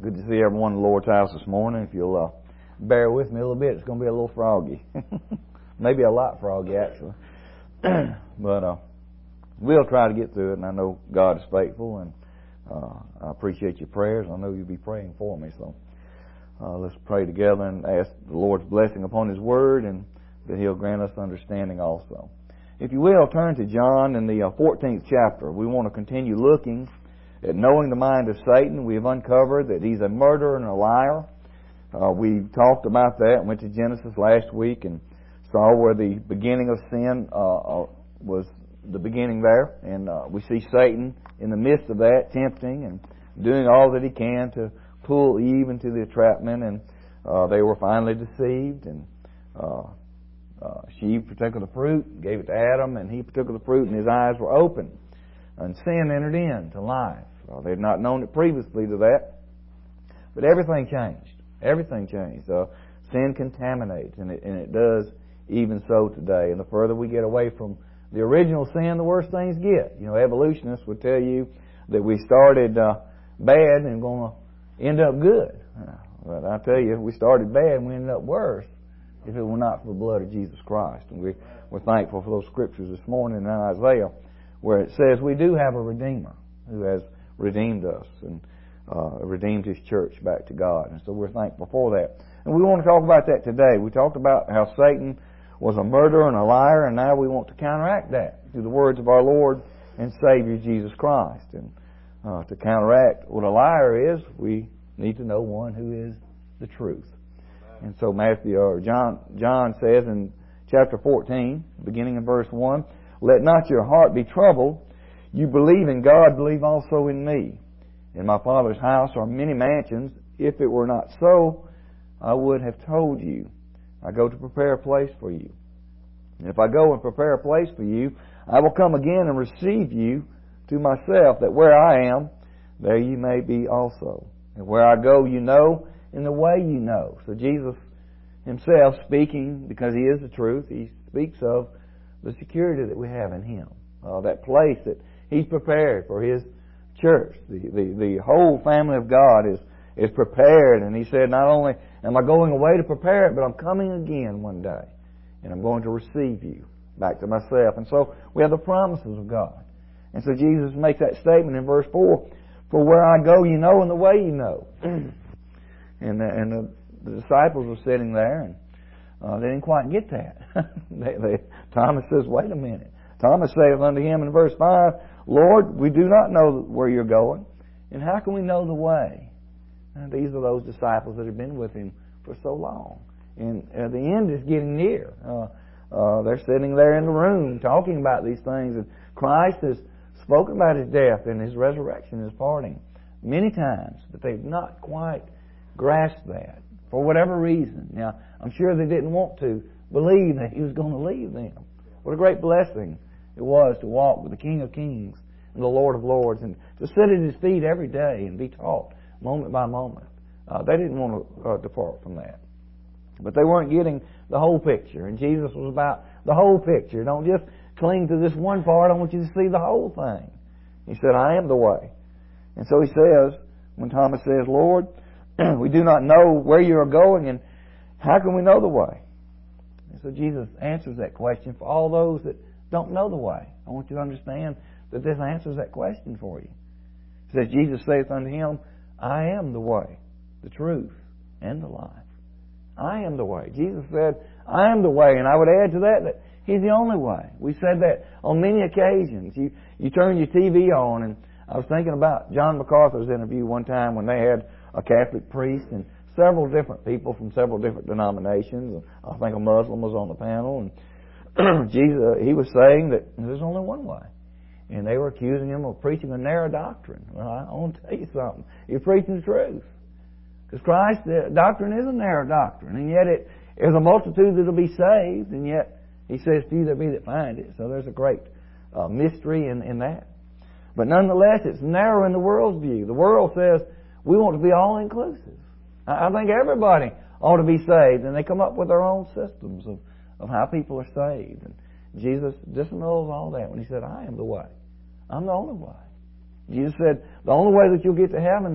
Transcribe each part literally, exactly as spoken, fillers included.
Good to see everyone in the Lord's house this morning. If you'll uh, bear with me a little bit, it's going to be a little froggy. Maybe a lot froggy, actually. but uh, we'll try to get through it, and I know God is faithful, and uh, I appreciate your prayers. I know you'll be praying for me, so uh, let's pray together and ask the Lord's blessing upon His Word, and that He'll grant us understanding also. If you will, turn to John in the uh, fourteenth chapter. We want to continue looking at knowing the mind of Satan. We have uncovered that he's a murderer and a liar. Uh, we talked about that, went to Genesis last week and saw where the beginning of sin uh, was the beginning there. And uh, we see Satan in the midst of that, tempting and doing all that he can to pull Eve into the entrapment. And uh, they were finally deceived. And uh, uh, she partook of the fruit, gave it to Adam, and he partook of the fruit, and his eyes were opened. And sin entered into life. Uh, they had not known it previously to that. But everything changed. Everything changed. Uh, sin contaminates, and it, and it does even so today. And the further we get away from the original sin, the worse things get. You know, evolutionists would tell you that we started uh, bad and going to end up good. Uh, but I tell you, we started bad and we ended up worse if it were not for the blood of Jesus Christ. And we, we're thankful for those scriptures this morning in Isaiah, where it says we do have a Redeemer who has redeemed us and uh, redeemed His church back to God. And so we're thankful for that. And we want to talk about that today. We talked about how Satan was a murderer and a liar, and now we want to counteract that through the words of our Lord and Savior Jesus Christ. And uh, to counteract what a liar is, we need to know one who is the truth. And so Matthew or John John says in chapter fourteen, beginning in verse one, "Let not your heart be troubled. You believe in God, believe also in me. In my Father's house are many mansions. If it were not so, I would have told you. I go to prepare a place for you. And if I go and prepare a place for you, I will come again and receive you to myself, that where I am, there you may be also. And where I go, you know, and the way you know." So Jesus Himself speaking, because He is the truth, He speaks of the security that we have in Him. Uh, that place that He's prepared for His church. The, the, the whole family of God is, is prepared. And He said, not only am I going away to prepare it, but I'm coming again one day. And I'm going to receive you back to myself. And so we have the promises of God. And so Jesus makes that statement in verse four, "For where I go you know, and the way you know." and the, and the, the disciples were sitting there, and uh, they didn't quite get that. they, they, Thomas says, "Wait a minute." Thomas saith unto Him in verse five, "Lord, we do not know where you're going, and how can we know the way?" And these are those disciples that have been with Him for so long. And uh, the end is getting near. Uh, uh, they're sitting there in the room talking about these things, and Christ has spoken about His death and His resurrection, His parting, many times, but they've not quite grasped that for whatever reason. Now, I'm sure they didn't want to believe that He was going to leave them. What a great blessing it was to walk with the King of Kings and the Lord of Lords, and to sit at His feet every day and be taught moment by moment. Uh, they didn't want to uh, depart from that. But they weren't getting the whole picture. And Jesus was about the whole picture. Don't just cling to this one part. I want you to see the whole thing. He said, "I am the way." And so He says, when Thomas says, "Lord, we do not know where you are going, and how can we know the way?" And so Jesus answers that question for all those that don't know the way. I want you to understand that this answers that question for you. It says, Jesus saith unto him, "I am the way, the truth, and the life." I am the way. Jesus said, "I am the way." And I would add to that that He's the only way. We said that on many occasions. You, you turn your T V on, and I was thinking about John MacArthur's interview one time when they had a Catholic priest and several different people from several different denominations. I think a Muslim was on the panel, and Jesus, he was saying that there's only one way. And they were accusing him of preaching a narrow doctrine. Well, I want to tell you something. You're preaching the truth. Because Christ's doctrine is a narrow doctrine, and yet it is a multitude that will be saved, and yet He says, "Few there be that find it." So there's a great uh, mystery in, in that. But nonetheless, it's narrow in the world's view. The world says we want to be all-inclusive. I, I think everybody ought to be saved, and they come up with their own systems of, of how people are saved. And Jesus disannuls all that when He said, "I am the way. I'm the only way." Jesus said, the only way that you'll get to heaven is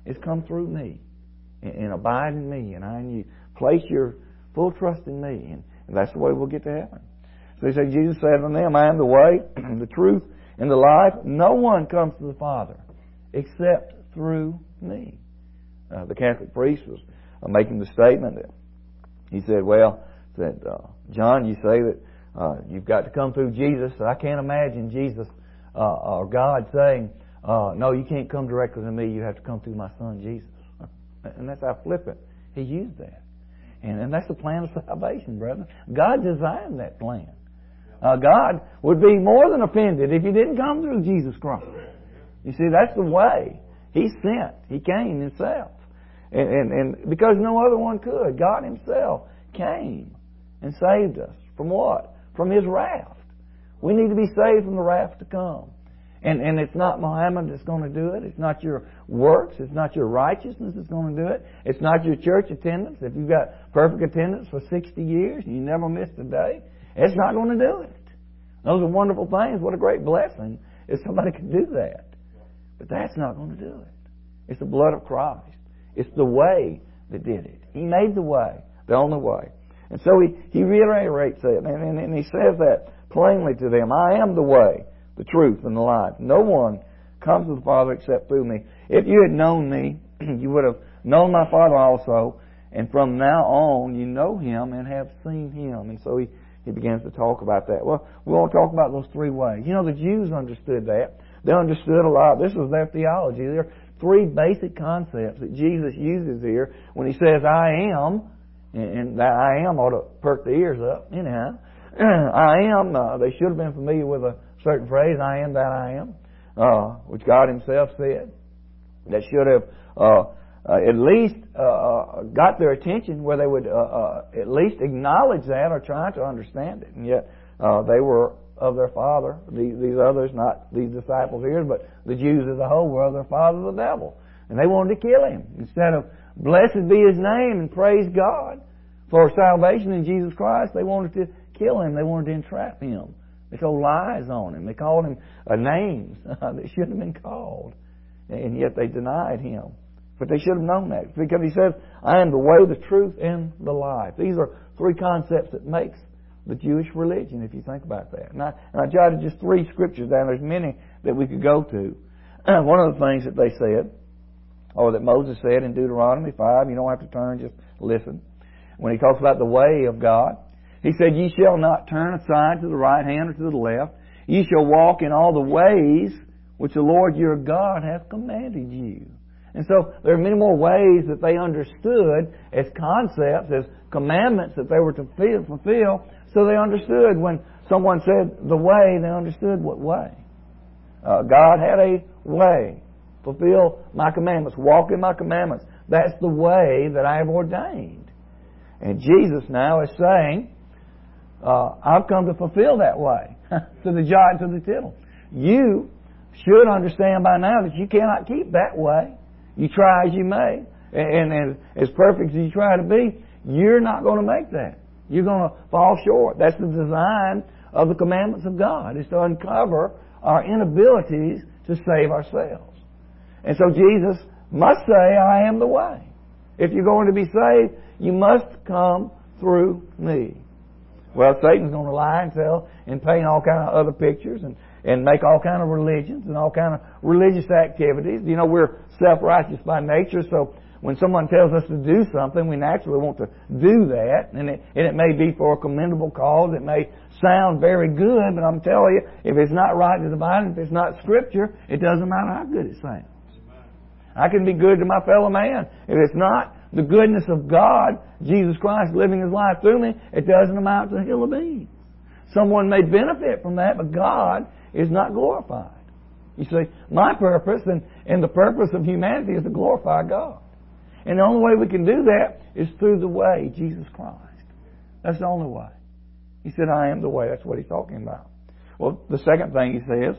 is come through me and, and abide in me and I in you. Place your full trust in me, and, and that's the way we'll get to heaven. So he said, Jesus said unto them, I am the way, the truth, and the life. No one comes to the Father except through me. Uh, the Catholic priest was uh, making the statement that he said, well, said, uh, John, you say that uh, you've got to come through Jesus. I can't imagine Jesus uh, or God saying, uh, no, you can't come directly to me. You have to come through my son, Jesus. And that's how flippant he used that. And, and that's the plan of salvation, brethren. God designed that plan. Uh, God would be more than offended if He didn't come through Jesus Christ. You see, that's the way. He sent. He came Himself. And, and, and because no other one could, God Himself came and saved us. From what? From His wrath. We need to be saved from the wrath to come. And, and it's not Muhammad that's going to do it. It's not your works. It's not your righteousness that's going to do it. It's not your church attendance. If you've got perfect attendance for sixty years and you never missed a day, it's not going to do it. Those are wonderful things. What a great blessing if somebody could do that. But that's not going to do it. It's the blood of Christ. It's the way that did it. He made the way, the only way. And so he, he reiterates it, and, and, and he says that plainly to them. I am the way, the truth, and the life. No one comes to the Father except through me. If you had known me, you would have known my Father also, and from now on you know Him and have seen Him. And so he, he begins to talk about that. Well, we want to talk about those three ways. You know, the Jews understood that. They understood a lot. This was their theology. There are three basic concepts that Jesus uses here when He says, I am, and that I am ought to perk the ears up, anyhow. I am, uh, they should have been familiar with a certain phrase, I am that I am, uh, which God Himself said. That should have uh, uh, at least uh, got their attention where they would uh, uh, at least acknowledge that or try to understand it. And yet uh, they were of their father, these, these others, not these disciples here, but the Jews as a whole were of their father the devil. And they wanted to kill Him. Instead of blessed be His name and praise God for salvation in Jesus Christ, they wanted to kill Him. They wanted to entrap Him. They told lies on Him. They called Him uh, names that shouldn't have been called. And yet they denied Him. But they should have known that. Because He says, I am the way, the truth, and the life. These are three concepts that makes the Jewish religion, if you think about that. And I, and I jotted just three scriptures down. There's many that we could go to. One of the things that they said, or that Moses said in Deuteronomy five, you don't have to turn, just listen. When he talks about the way of God, he said, ye shall not turn aside to the right hand or to the left. Ye shall walk in all the ways which the Lord your God hath commanded you. And so there are many more ways that they understood as concepts, as commandments that they were to fulfill. So they understood when someone said the way, they understood what way. Uh, God had a way. Fulfill my commandments. Walk in my commandments. That's the way that I have ordained. And Jesus now is saying, uh, I've come to fulfill that way. To the jot and to the tittle. You should understand by now that you cannot keep that way. You try as you may. And, and as perfect as you try to be, you're not going to make that. You're going to fall short. That's the design of the commandments of God, is to uncover our inabilities to save ourselves. And so Jesus must say, I am the way. If you're going to be saved, you must come through me. Well, Satan's going to lie and tell and paint all kind of other pictures and, and make all kind of religions and all kind of religious activities. You know, we're self-righteous by nature, so when someone tells us to do something, we naturally want to do that. And it, and it may be for a commendable cause. It may sound very good, but I'm telling you, if it's not right to the Bible, if it's not Scripture, it doesn't matter how good it sounds. I can be good to my fellow man. If it's not the goodness of God, Jesus Christ living His life through me, it doesn't amount to a hill of beans. Someone may benefit from that, but God is not glorified. You see, my purpose and, and the purpose of humanity is to glorify God. And the only way we can do that is through the way, Jesus Christ. That's the only way. He said, I am the way. That's what He's talking about. Well, the second thing He says,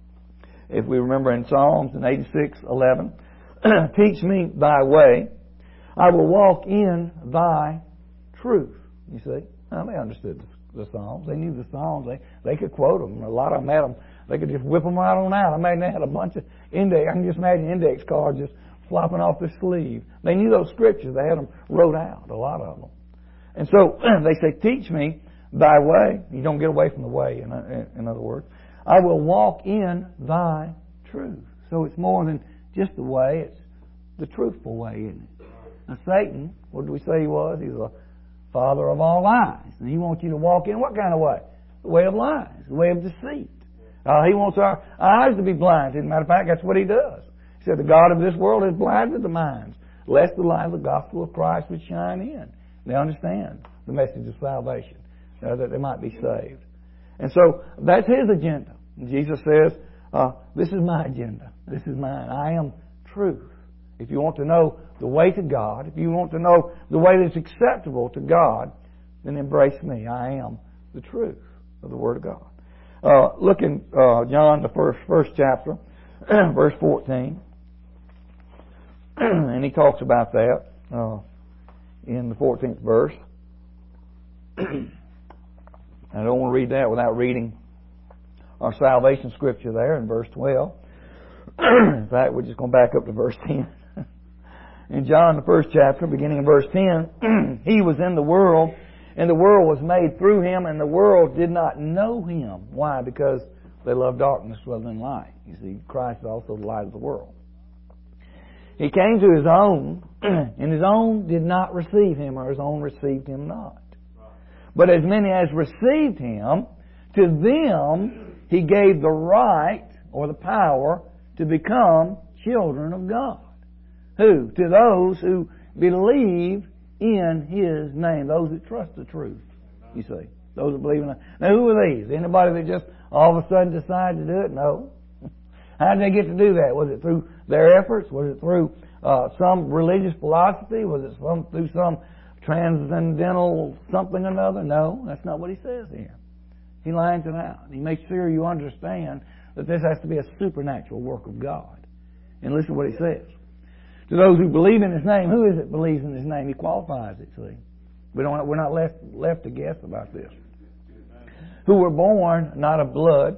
if we remember in Psalms in eighty-six eleven, teach me thy way, I will walk in thy truth. You see? Now, they understood the, the Psalms. They knew the Psalms. They, they could quote them. A lot of them had them. They could just whip them right on out. I imagine they had a bunch of index. I can just imagine index cards just flopping off their sleeve. They knew those scriptures. They had them wrote out, a lot of them. And so they say, teach me thy way. You don't get away from the way, in, in other words. I will walk in thy truth. So it's more than just the way. It's the truthful way, isn't it? Now Satan, what did we say he was? He's the father of all lies. And he wants you to walk in what kind of way? The way of lies, the way of deceit. Uh, he wants our eyes to be blinded. As a matter of fact, that's what he does. He said, the God of this world has blinded the minds, lest the light of the gospel of Christ would shine in. They understand the message of salvation, uh, that they might be saved. And so that's his agenda. And Jesus says, uh, this is my agenda. This is mine. I am truth. If you want to know the way to God, if you want to know the way that's acceptable to God, then embrace me. I am the truth of the Word of God. Uh, look in uh, John, the first, first chapter, verse fourteen. And he talks about that uh, in the fourteenth verse. I don't want to read that without reading our salvation scripture there in verse twelve. In fact, we're just going back up to verse ten. In John, the first chapter, beginning in verse ten, He was in the world, and the world was made through Him, and the world did not know Him. Why? Because they love darkness rather than light. You see, Christ is also the light of the world. He came to His own, and His own did not receive Him, or His own received Him not. But as many as received Him, to them He gave the right, or the power, to become children of God. Who? To those who believe in His name. Those that trust the truth, you see. Those that believe in it. Now, who are these? Anybody that just all of a sudden decided to do it? No. How did they get to do that? Was it through their efforts? Was it through uh, some religious philosophy? Was it some, through some transcendental something or another? No, that's not what he says here. He lines it out. He makes sure you understand that this has to be a supernatural work of God. And listen to what he says. To those who believe in His name, who is it believes in His name? He qualifies it, see. We don't, we're not left, left to guess about this. Who were born not of blood.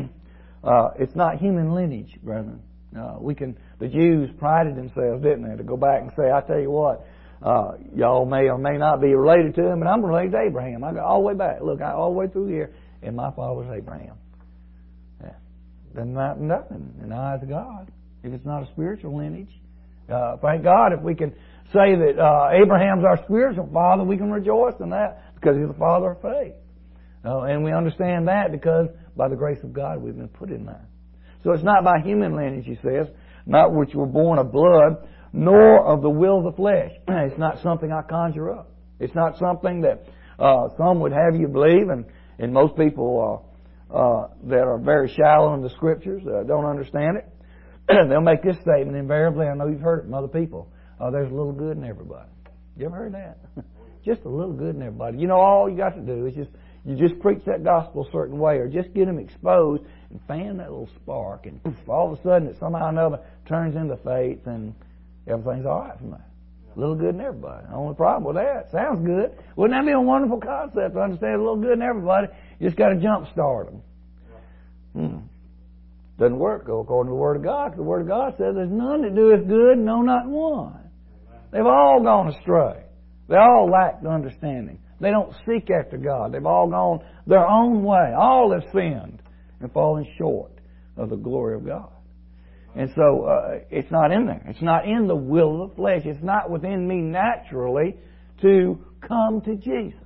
uh, it's not human lineage, brethren. Uh, we can. The Jews prided themselves, didn't they, to go back and say, I tell you what, uh, y'all may or may not be related to him, but I'm related to Abraham. I go all the way back. Look, I all the way through here, and my father's Abraham. Yeah. Then not nothing in the eyes of God if it's not a spiritual lineage. Uh, thank God if we can say that uh, Abraham's our spiritual father, we can rejoice in that because he's the father of faith. Uh, and we understand that because by the grace of God we've been put in there. So it's not by human lineage, he says, not which were born of blood, nor of the will of the flesh. It's not something I conjure up. It's not something that uh, some would have you believe, and, and most people uh, uh, that are very shallow in the Scriptures uh, don't understand it. They'll make this statement invariably. I know you've heard it from other people. Uh, there's a little good in everybody. You ever heard that? Just a little good in everybody. You know, all you got to do is just you just preach that gospel a certain way, or just get them exposed and fan that little spark, and poof, all of a sudden it somehow or another turns into faith, and everything's all right from that. A little good in everybody. The only problem with that, sounds good. Wouldn't that be a wonderful concept to understand a little good in everybody? You just got to jump start them. Hmm. Doesn't work according to the Word of God. The Word of God says there's none that doeth good, no, not one. They've all gone astray. They all lack the understanding. They don't seek after God. They've all gone their own way. All have sinned and fallen short of the glory of God. And so uh, it's not in there. It's not in the will of the flesh. It's not within me naturally to come to Jesus.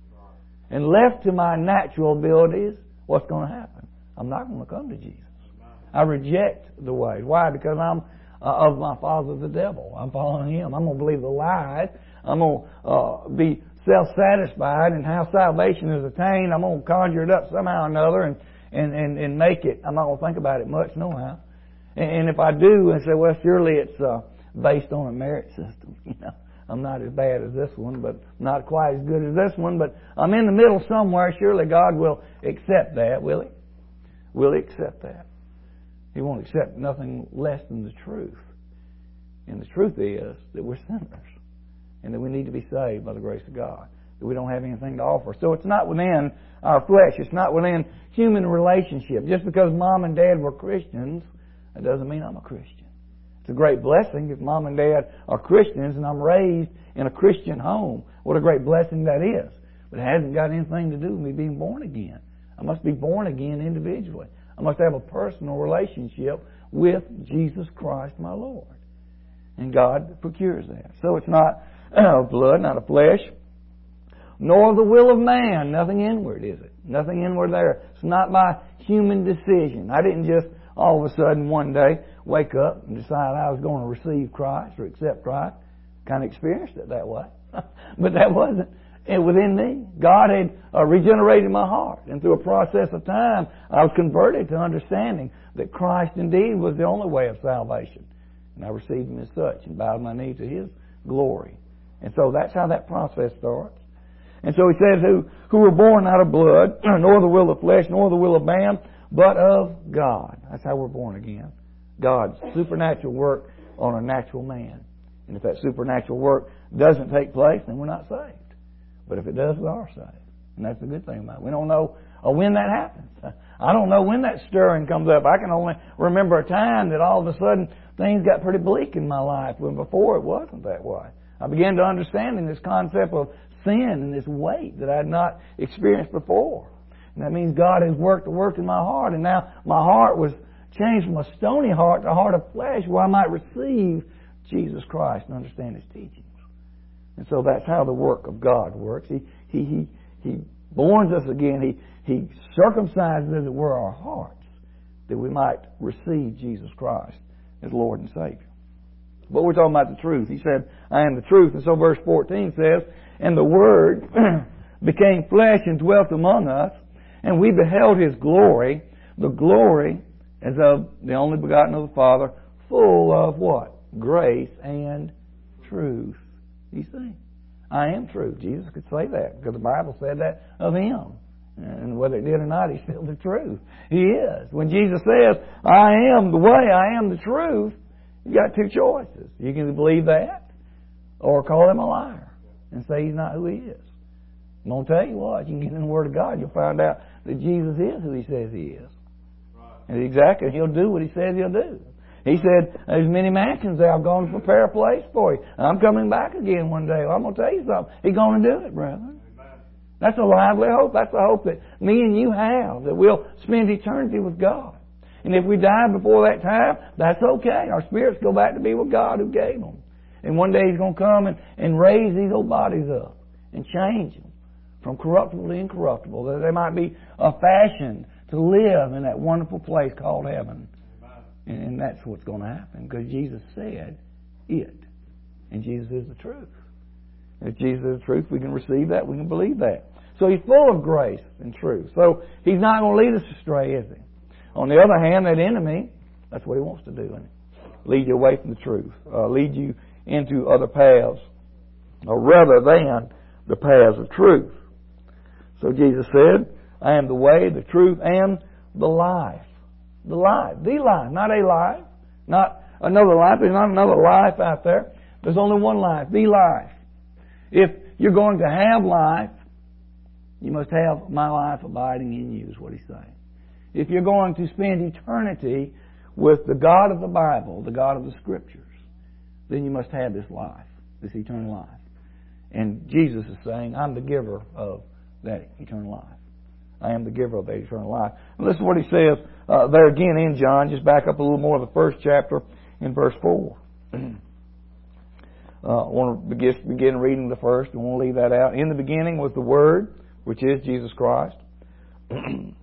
And left to my natural abilities, what's going to happen? I'm not going to come to Jesus. I reject the way. Why? Because I'm uh, of my father the devil. I'm following him. I'm going to believe the lies. I'm going to uh, be self-satisfied in how salvation is attained. I'm going to conjure it up somehow or another and, and, and, and make it. I'm not going to think about it much, no how. And, and if I do and say, well, surely it's uh, based on a merit system. You know, I'm not as bad as this one, but not quite as good as this one. But I'm in the middle somewhere. Surely God will accept that, will He? Will He accept that? He won't accept nothing less than the truth. And the truth is that we're sinners and that we need to be saved by the grace of God, that we don't have anything to offer. So it's not within our flesh. It's not within human relationship. Just because mom and dad were Christians, that doesn't mean I'm a Christian. It's a great blessing if Mom and Dad are Christians and I'm raised in a Christian home. What a great blessing that is. But it hasn't got anything to do with me being born again. I must be born again individually. I must have a personal relationship with Jesus Christ my Lord. And God procures that. So it's not of blood, not of flesh, nor the will of man. Nothing inward, is it? Nothing inward there. It's not by human decision. I didn't just all of a sudden one day wake up and decide I was going to receive Christ or accept Christ. Kind of experienced it that way. But that wasn't it within me. God had uh, regenerated my heart. And through a process of time, I was converted to understanding that Christ indeed was the only way of salvation. And I received Him as such and bowed my knee to His glory. And so that's how that process starts. And so He says, who, who were born not of blood, nor the will of flesh, nor the will of man, but of God. That's how we're born again. God's supernatural work on a natural man. And if that supernatural work doesn't take place, then we're not saved. But if it does, we are saved. And that's the good thing about it. We don't know when that happens. I don't know when that stirring comes up. I can only remember a time that all of a sudden things got pretty bleak in my life, when before it wasn't that way. I began to understand this concept of sin and this weight that I had not experienced before. And that means God has worked the work in my heart, and now my heart was changed from a stony heart to a heart of flesh, where I might receive Jesus Christ and understand His teachings. And so that's how the work of God works. He He He He borns us again. He He circumcises, as it were, our hearts, that we might receive Jesus Christ as Lord and Savior. But we're talking about the truth. He said, I am the truth. And so verse fourteen says, and the Word became flesh and dwelt among us, and we beheld His glory, the glory as of the only begotten of the Father, full of what? Grace and truth. You see, I am truth. Jesus could say that because the Bible said that of Him. And whether it did or not, He's still the truth. He is. When Jesus says, I am the way, I am the truth, you got two choices. You can believe that or call Him a liar and say He's not who He is. I'm going to tell you what, you can get in the Word of God, you'll find out that Jesus is who He says He is. And exactly, He'll do what He says He'll do. He said, there's many mansions there. I've gone to prepare a place for you. I'm coming back again one day. Well, I'm going to tell you something. He's going to do it, brother. Amen. That's a lively hope. That's a hope that me and you have, that we'll spend eternity with God. And if we die before that time, that's okay. Our spirits go back to be with God who gave them. And one day He's going to come and, and raise these old bodies up and change them from corruptible to incorruptible, that they might be a fashion to live in that wonderful place called heaven. And that's what's going to happen, because Jesus said it. And Jesus is the truth. If Jesus is the truth, we can receive that, we can believe that. So He's full of grace and truth. So He's not going to lead us astray, is He? On the other hand, that enemy, that's what he wants to do, isn't it? Lead you away from the truth. Uh, lead you into other paths, or rather than the paths of truth. So Jesus said, I am the way, the truth, and the life. The life. The life. Not a life. Not another life. There's not another life out there. There's only one life. The life. If you're going to have life, you must have my life abiding in you, is what He's saying. If you're going to spend eternity with the God of the Bible, the God of the Scriptures, then you must have this life, this eternal life. And Jesus is saying, I'm the giver of that eternal life. I am the giver of that eternal life. And listen to what He says uh, there again in John. Just back up a little more to the first chapter in verse four. uh, I want to begin, begin reading the first. I won't leave that out. In the beginning was the Word, which is Jesus Christ. And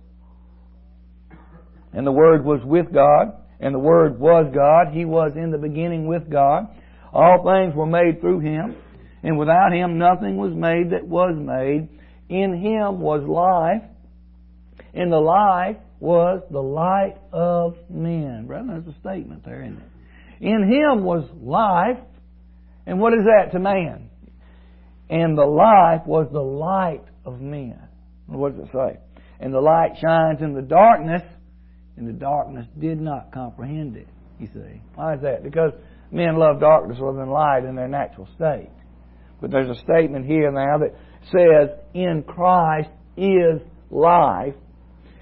the Word was with God, and the Word was God. He was in the beginning with God. All things were made through Him, and without Him nothing was made that was made. In Him was life, and the life was the light of men. Brethren, there's a statement there, isn't it? In Him was life, and what is that to man? And the life was the light of men. What does it say? And the light shines in the darkness, and the darkness did not comprehend it, you see. Why is that? Because men love darkness rather than light in their natural state. But there's a statement here now that says, in Christ is life,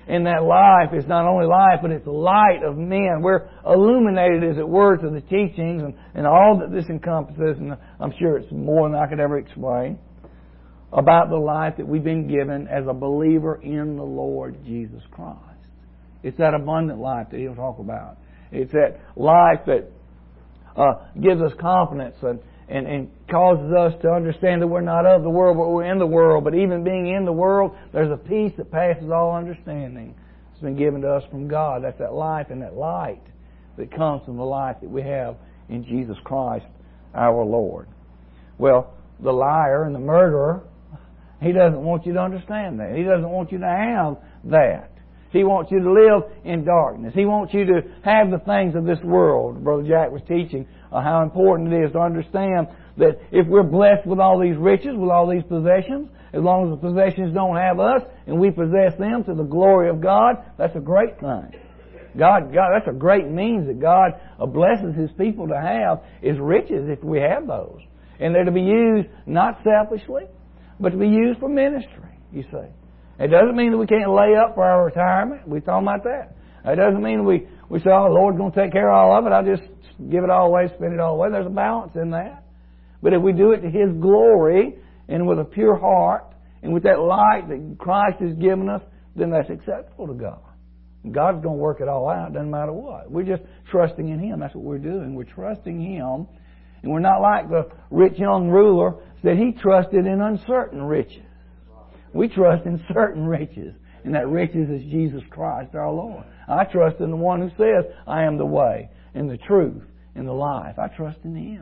And that life is not only life, but it's the light of men. We're illuminated, as it were, to the teachings and, and all that this encompasses, and I'm sure it's more than I could ever explain, about the life that we've been given as a believer in the Lord Jesus Christ. It's that abundant life that He'll talk about. It's that life that uh, gives us confidence and, and, and causes us to understand that we're not of the world, but we're in the world. But even being in the world, there's a peace that passes all understanding. It's been given to us from God. That's that life and that light that comes from the life that we have in Jesus Christ, our Lord. Well, the liar and the murderer, he doesn't want you to understand that. He doesn't want you to have that. He wants you to live in darkness. He wants you to have the things of this world. Brother Jack was teaching uh, how important it is to understand that if we're blessed with all these riches, with all these possessions, as long as the possessions don't have us and we possess them to the glory of God, that's a great thing. God, God, that's a great means that God blesses His people to have is riches if we have those. And they're to be used not selfishly, but to be used for ministry, you see. It doesn't mean that we can't lay up for our retirement. We're talking about that. It doesn't mean we, we say, oh, the Lord's going to take care of all of it. I'll just give it all away, spend it all away. There's a balance in that. But if we do it to His glory and with a pure heart and with that light that Christ has given us, then that's acceptable to God. God's going to work it all out. Doesn't matter what. We're just trusting in Him. That's what we're doing. We're trusting Him. And we're not like the rich young ruler that he trusted in uncertain riches. We trust in certain riches. And that riches is Jesus Christ our Lord. I trust in the one who says, I am the way and the truth and the life. I trust in Him.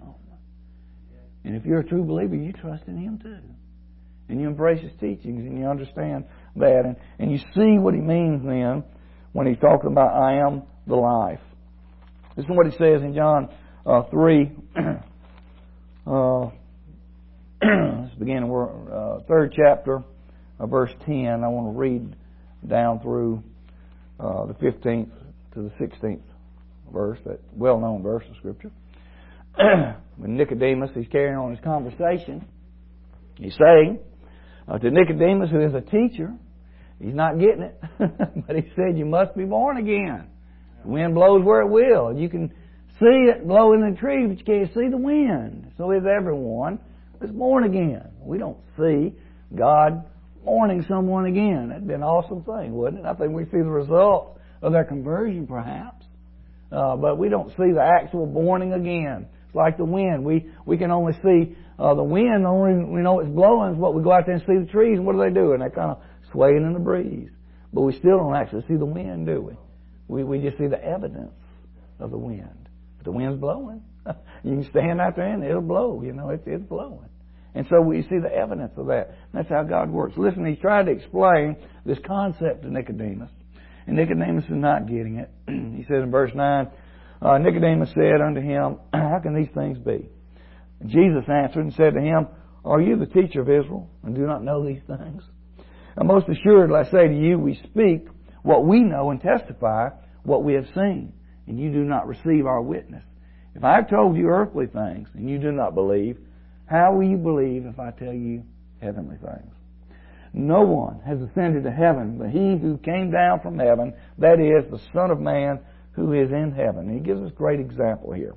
And if you're a true believer, you trust in Him too. And you embrace His teachings and you understand that. And, and you see what He means then when He's talking about I am the life. This is what He says in John uh, three. uh, let's begin in uh, third chapter. Uh, verse ten, I want to read down through uh, the fifteenth to the sixteenth verse, that well-known verse of Scripture. When Nicodemus is carrying on his conversation, he's saying uh, to Nicodemus, who is a teacher, he's not getting it, but he said, you must be born again. The wind blows where it will. You can see it blowing in the trees, but you can't see the wind. So is everyone that's born again. We don't see God borning someone again. That'd be an awesome thing, wouldn't it? I think we see the results of their conversion, perhaps. Uh, but we don't see the actual borning again. It's like the wind. We we can only see uh, the wind. The only reason we know it's blowing is what we go out there and see the trees. And what do they do? And they're kind of swaying in the breeze. But we still don't actually see the wind, do we? We we just see the evidence of the wind. But the wind's blowing. You can stand out there and it'll blow. You know, it's it's blowing. And so we see the evidence of that. That's how God works. Listen, He's trying to explain this concept to Nicodemus. And Nicodemus is not getting it. He says in verse nine, uh, Nicodemus said unto Him, how can these things be? And Jesus answered and said to him, are you the teacher of Israel and do not know these things? And most assuredly I say to you, we speak what we know and testify what we have seen. And you do not receive our witness. If I have told you earthly things and you do not believe, how will you believe if I tell you heavenly things? No one has ascended to heaven but He who came down from heaven, that is, the Son of Man who is in heaven. And He gives us a great example here.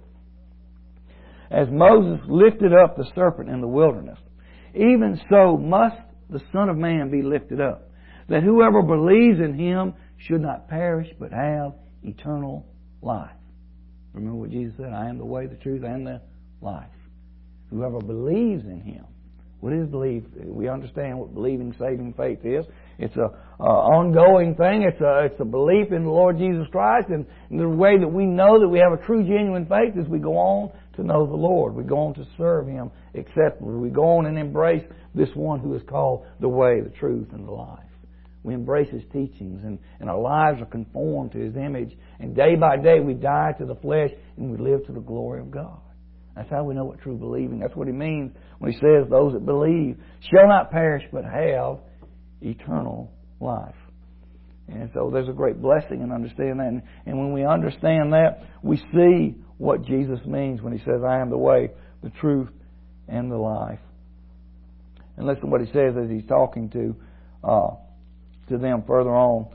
As Moses lifted up the serpent in the wilderness, even so must the Son of Man be lifted up, that whoever believes in Him should not perish but have eternal life. Remember what Jesus said, I am the way, the truth, and the life. Whoever believes in Him. What is belief? We understand what believing, saving faith is. It's a, a ongoing thing. It's a, it's a belief in the Lord Jesus Christ. And the way that we know that we have a true, genuine faith is we go on to know the Lord. We go on to serve Him acceptably. We go on and embrace this one who is called the way, the truth, and the life. We embrace His teachings, and, and our lives are conformed to His image. And day by day we die to the flesh and we live to the glory of God. That's how we know what true believing. That's what He means when He says those that believe shall not perish but have eternal life. And so there's a great blessing in understanding that. And, and when we understand that, we see what Jesus means when He says, I am the way, the truth, and the life. And listen to what He says as He's talking to uh, to them further on.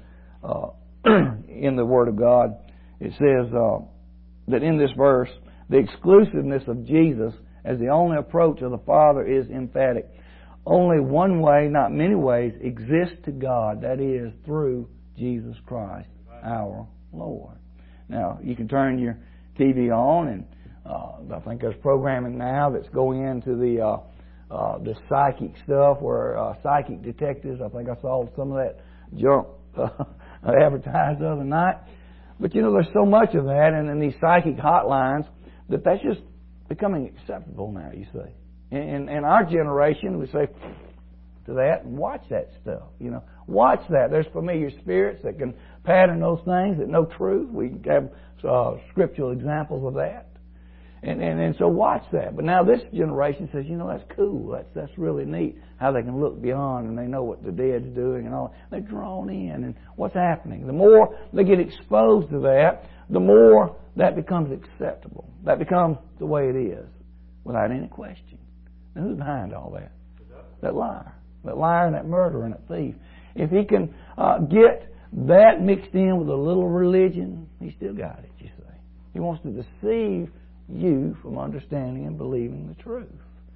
uh, in the Word of God. It says uh, that in this verse, the exclusiveness of Jesus as the only approach of the Father is emphatic. Only one way, not many ways, exists to God. That is through Jesus Christ, our Lord. Now, you can turn your T V on, and uh, I think there's programming now that's going into the uh, uh, the psychic stuff, where uh, psychic detectives. I think I saw some of that junk uh, advertised the other night. But you know, there's so much of that, and in these psychic hotlines, that that's just becoming acceptable now. You see, in, in our generation, we say to that, watch that stuff. You know, watch that. There's familiar spirits that can pattern those things that know truth. We have uh, scriptural examples of that. And, and and so watch that. But now this generation says, you know, that's cool. That's that's really neat how they can look beyond and they know what the dead's doing and all. They're drawn in and what's happening. The more they get exposed to that, the more that becomes acceptable. That becomes the way it is, without any question. Now, who's behind all that? That liar. That liar and that murderer and that thief. If he can uh, get that mixed in with a little religion, he still got it, you see. He wants to deceive you from understanding and believing the truth.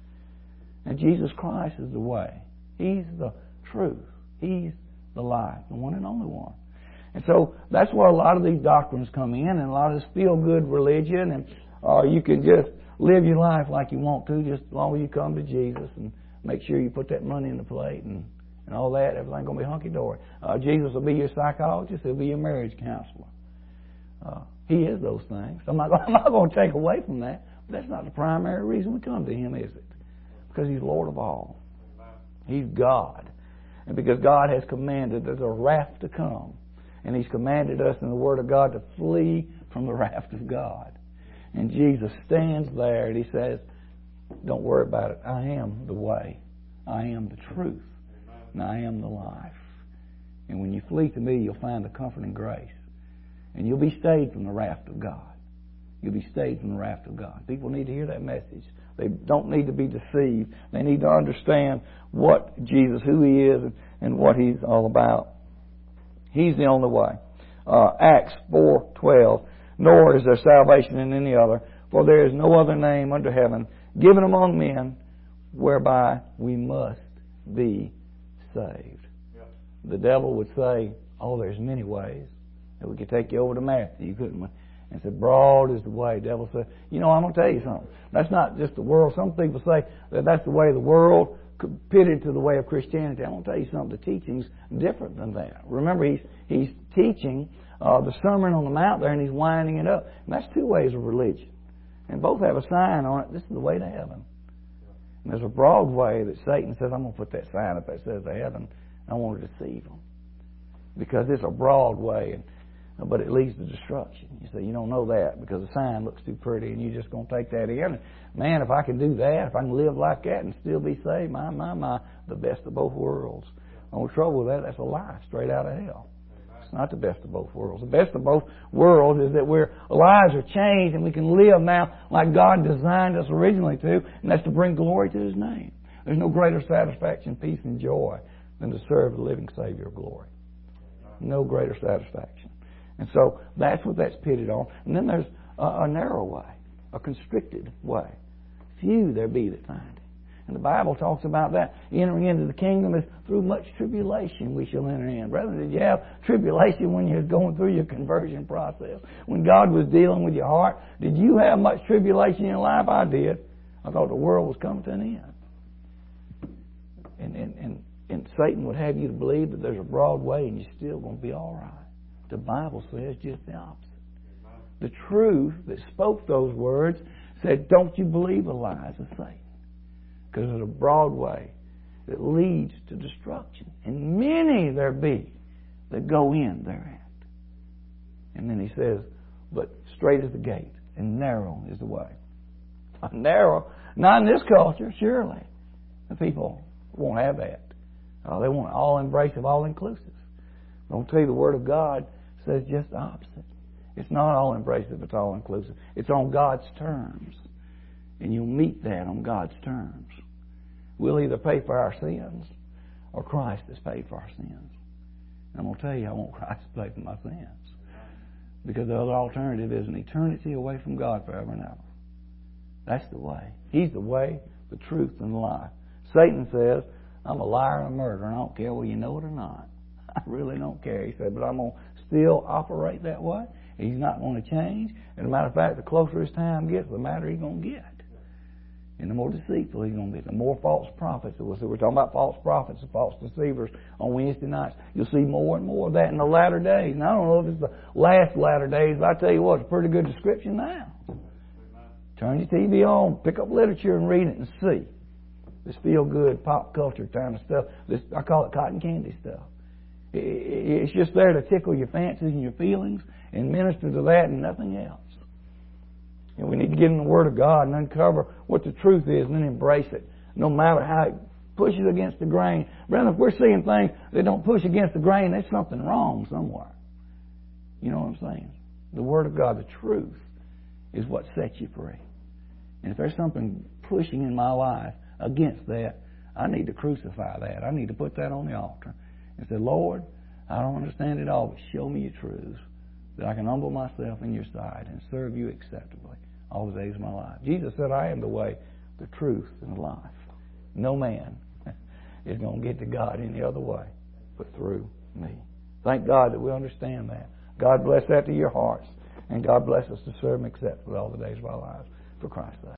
And Jesus Christ is the way. He's the truth. He's the life, the one and only one. And so that's where a lot of these doctrines come in, and a lot of this feel-good religion, and uh, you can just live your life like you want to, just as long as you come to Jesus and make sure you put that money in the plate and, and all that. Everything's going to be hunky-dory. Uh, Jesus will be your psychologist. He'll be your marriage counselor. Uh, he is those things. I'm not, I'm not going to take away from that. But that's not the primary reason we come to Him, is it? Because He's Lord of all. He's God. And because God has commanded there's a wrath to come. And He's commanded us in the Word of God to flee from the wrath of God. And Jesus stands there and He says, don't worry about it. I am the way. I am the truth. And I am the life. And when you flee to Me, you'll find the comfort and grace. And you'll be stayed from the wrath of God. You'll be stayed from the wrath of God. People need to hear that message. They don't need to be deceived. They need to understand what Jesus, who He is, and, and what He's all about. He's the only way. Uh, Acts four twelve. Nor is there salvation in any other, for there is no other name under heaven given among men whereby we must be saved. Yeah. The devil would say, oh, there's many ways. And we could take you over to Matthew, couldn't we? And say, broad is the way. The devil said, you know, I'm going to tell you something. That's not just the world. Some people say that that's the way of the world, pitted to the way of Christianity. I'm going to tell you something. The teaching's different than that. Remember, he's he's teaching uh, the Sermon on the Mount there, and he's winding it up. And that's two ways of religion. And both have a sign on it. This is the way to heaven. And there's a broad way that Satan says, I'm going to put that sign up that says to heaven. I want to deceive them. Because it's a broad way, and but it leads to destruction. You say, you don't know that because the sign looks too pretty and you're just going to take that in. And man, if I can do that, if I can live like that and still be saved, my, my, my, the best of both worlds. The only trouble with that, that's a lie straight out of hell. It's not the best of both worlds. The best of both worlds is that we're, our lives are changed and we can live now like God designed us originally to, and that's to bring glory to His name. There's no greater satisfaction, peace, and joy than to serve the living Savior of glory. No greater satisfaction. And so that's what that's pitted on. And then there's a, a narrow way, a constricted way. Few there be that find it. And the Bible talks about that. Entering into the kingdom is through much tribulation we shall enter in. Brother, did you have tribulation when you were going through your conversion process? When God was dealing with your heart, did you have much tribulation in your life? I did. I thought the world was coming to an end. And, and, and, and Satan would have you to believe that there's a broad way and you're still going to be all right. The Bible says just the opposite. The truth that spoke those words said, don't you believe the lies of Satan. Because there's a broad way that leads to destruction. And many there be that go in thereat. And then he says, but straight is the gate and narrow is the way. Narrow, not in this culture, surely. The people won't have that. Uh, they want all embracive, all inclusive. I'll tell you, the Word of God says just the opposite. It's not all embracive, it's all inclusive. It's on God's terms. And you'll meet that on God's terms. We'll either pay for our sins or Christ has paid for our sins. I'm going to tell you, I want Christ to pay for my sins. Because the other alternative is an eternity away from God forever and ever. That's the way. He's the way, the truth, and the life. Satan says, I'm a liar and a murderer, and I don't care whether you know it or not. I really don't care. He said, but I'm going to still operate that way. He's not going to change. As a matter of fact, the closer his time gets, the madder he's going to get. And the more deceitful he's going to be. The more false prophets. We're talking about false prophets and false deceivers on Wednesday nights. You'll see more and more of that in the latter days. And I don't know if it's the last latter days, but I tell you what, it's a pretty good description now. Turn your T V on, pick up literature and read it and see. This feel-good pop culture kind of stuff. This, I call it cotton candy stuff. It, it, it's just there to tickle your fancies and your feelings and minister to that and nothing else. And we need to get in the Word of God and uncover what the truth is and then embrace it, no matter how it pushes against the grain. Brother, if we're seeing things that don't push against the grain, there's something wrong somewhere. You know what I'm saying? The Word of God, the truth, is what sets you free. And if there's something pushing in my life against that, I need to crucify that. I need to put that on the altar and say, Lord, I don't understand it all, but show me your truths that I can humble myself in your sight and serve you acceptably all the days of my life. Jesus said, I am the way, the truth, and the life. No man is going to get to God any other way but through me. Thank God that we understand that. God bless that to your hearts, and God bless us to serve Him acceptably all the days of our lives for Christ's sake.